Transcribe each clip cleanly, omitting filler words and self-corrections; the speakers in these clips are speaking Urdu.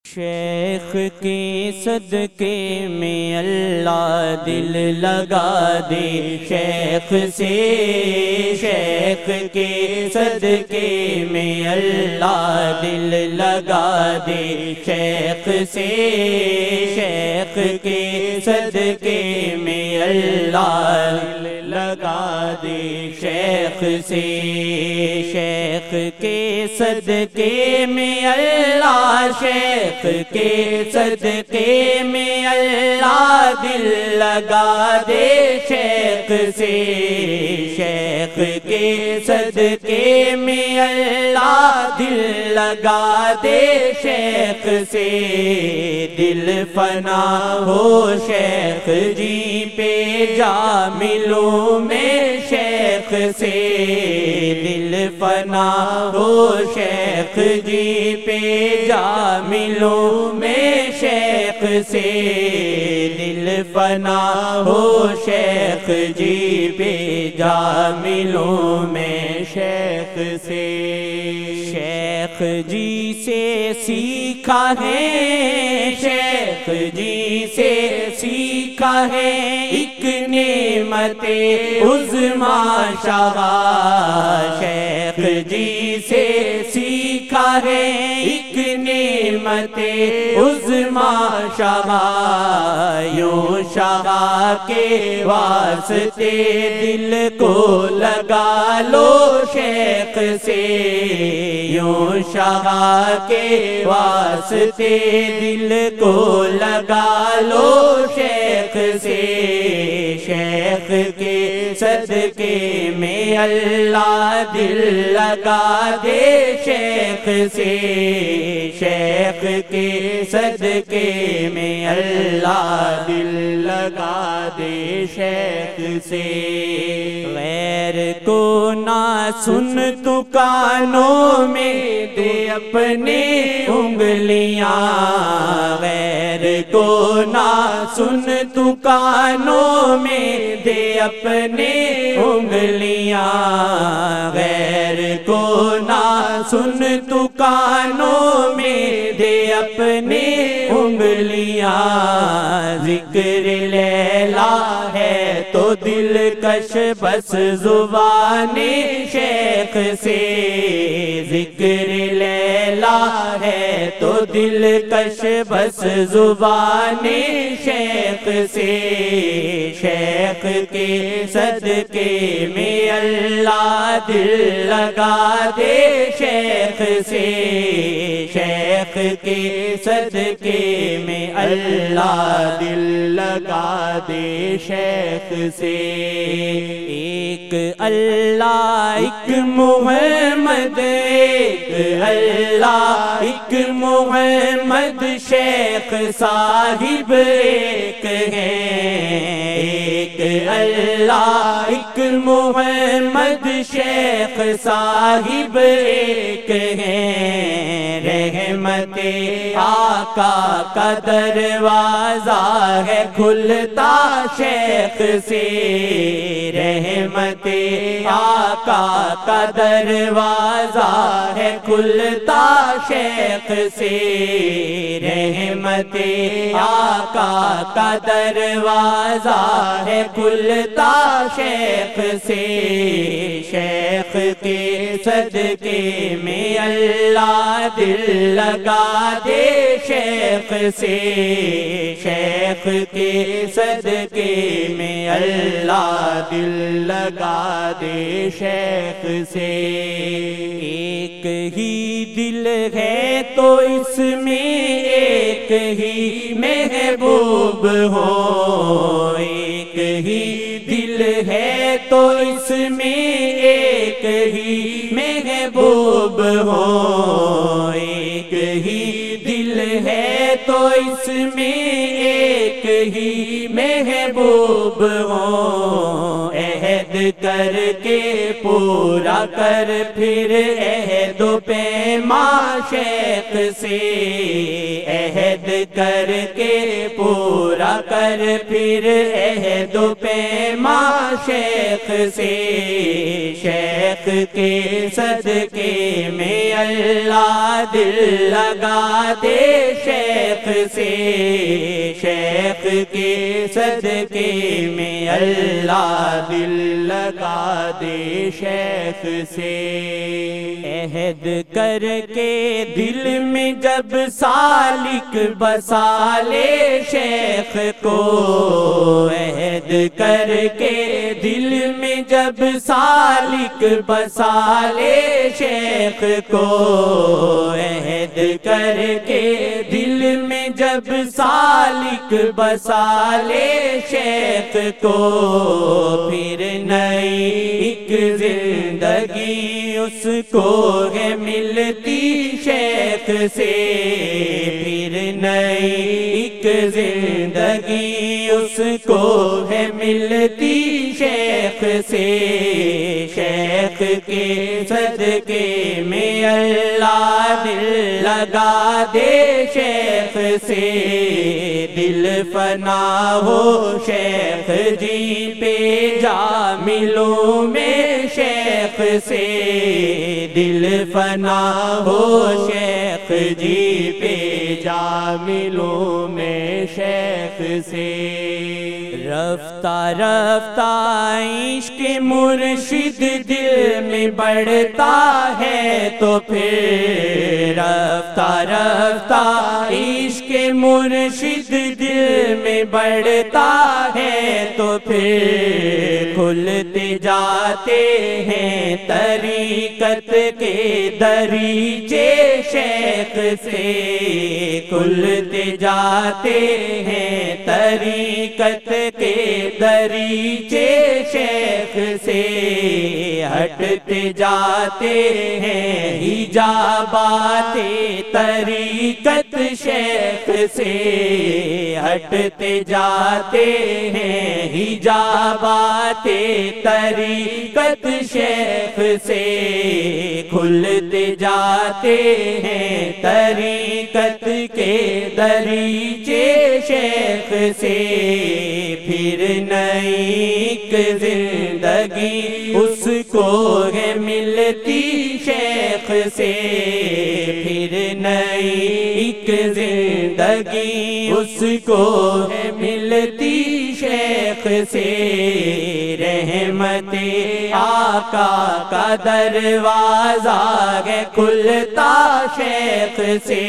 شیخ کے صدقے میں اللہ دل لگا دے شیخ سے، شیخ کے صدقے میں اللہ دل لگا دے شیخ سے، شیخ کے صدقے میں اللہ دل لگا دے شیخ سے، شیخ کے صدقے میں اللہ، شیخ کے صدقے میں اللہ دل لگا دے شیخ سے، شیخ کے صدقے میں اللہ دل لگا دے شیخ سے، دل فنا ہو شیخ جی پہ جا ملوں میں شیخ سے، دل فنا ہو شیخ جی پہ جا ملوں میں شیخ سے، دل فنا ہو شیخ جی پہ جا ملوں میں شیخ سے، شیخ جی سے سیکھا ہے، شیخ جی سے سیکھا ہے ایک نعمت عظمیٰ شاہ، شیخ جی سے سیکھا ہے ایک نعمت عظمیٰ شاہ، یوں شاہ کے واسطے دل کو لگا لو شیخ سے، یوں شاہ کے واسطے دل کو لگا لو شیخ سے، شیخ کے صدقے میں اللہ دل لگا دے شیخ سے، شیخ کے صدقے میں اللہ دل لگا دے شیخ سے، غیر کو نہ سن تو کانوں میں دے اپنے انگلیاں، غیر کو نہ سن تو کانوں میں دے اپنے انگلیاں، غیر کو نہ سن تو کانوں میں دے اپنے انگلیاں، ذکر لیلا ہے تو دل کش بس زبان شیخ سے، ذکر لیلا ہے تو دل کش بس زبان شیخ سے، شیخ کے صدقے میں اللہ دل لگا دے شیخ سے، شیخ کے صدقے میں اللہ دل لگا دے شیخ سے، ایک اللہ ایک محمد، ایک اللہ ایک محمد، شیخ صاحب ایک ہیں، ایک اللہ ایک محمد، شیخ صاحب ایک ہیں، رحمت آقا کا دروازہ ہے کھلتا شیخ سے، رحمت آقا کا دروازہ ہے کھلتا شیخ سے، رحمت آقا کا دروازہ ہے کھلتا شیخ سے، شیخ کے صدقے میں اللہ دل لگا دے شیخ سے، شیخ کے صدقے میں اللہ دل لگا دے شیخ سے، ایک ہی دل ہے تو اس میں ایک ہی محبوب ہو، ایک ہی دل ہے تو اس میں ایک ہی محبوب ہو، ایک ہی دل ہے تو اس میں ایک ہی محبوب ہو، عہد کر کے پورا کر پھر عہد و پیمان شیخ سے، عہد کر کے پورا کر پھر عہد و پیمان شیخ سے، شیخ کے صدقے میں اللہ دل لگا دے شیخ سے، شیخ کے صدقے میں اللہ دل لگا دے شیخ سے، عہد کر کے دل میں جب سالک بسا لے شیخ کو، عہد کر کے دل میں جب سالک بسا لے شیخ کو، عہد کر کے دل میں جب سالک بسا لے شیخ کو، پھر نئی ایک زندگی اس کو ہے ملتی شیخ سے، پھر نئی ایک زندگی اس کو ہے ملتی شیخ سے، شیخ کے صدقے میں اللہ دل لگا دے شیخ سے، دل فنا ہو شیخ جی پہ جا ملوں میں شیخ سے، دل فنا ہو شیخ جی پہ جا ملوں میں شیخ سے، رفتہ رفتہ عشق مرشد دل میں بڑھتا ہے تو پھر، رفتہ رفتہ عشق مرشد دل میں بڑھتا ہے تو پھر، کھلتے جاتے ہیں طریقت کے دریچے شیخ سے، کھلتے جاتے ہیں طریقت کے دریچے شیخ سے، ہٹتے جاتے ہیں حجابات طریقت شیخ سے، ہٹتے جاتے ہیں حجابات طریقت شیخ سے، کھلتے جاتے ہیں طریقت کے دریچے شیخ سے، پھر نئی ایک زندگی اس کو ہے ملتی شیخ سے، پھر نئی ایک زندگی اس کو ہے ملتی شیخ سے، رحمت آقا کا دروازہ ہے کھلتا شیخ سے،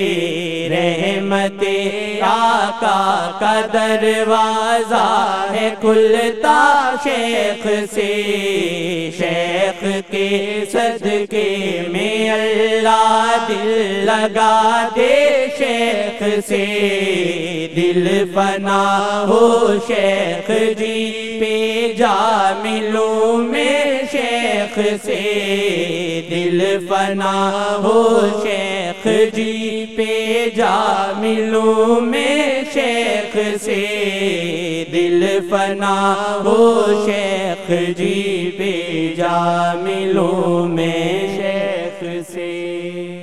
رحمت آقا کا دروازہ ہے کھلتا شیخ سے، شیخ کے صدقے میں اللہ دل لگا دے شیخ سے، دل فنا ہو شیخ جی پہ جا ملوں میں شیخ سے، دل فنا ہو شیخ جی پہ جا ملوں میں شیخ سے، دل فنا ہو شیخ جی پہ جا ملوں میں شیخ سے۔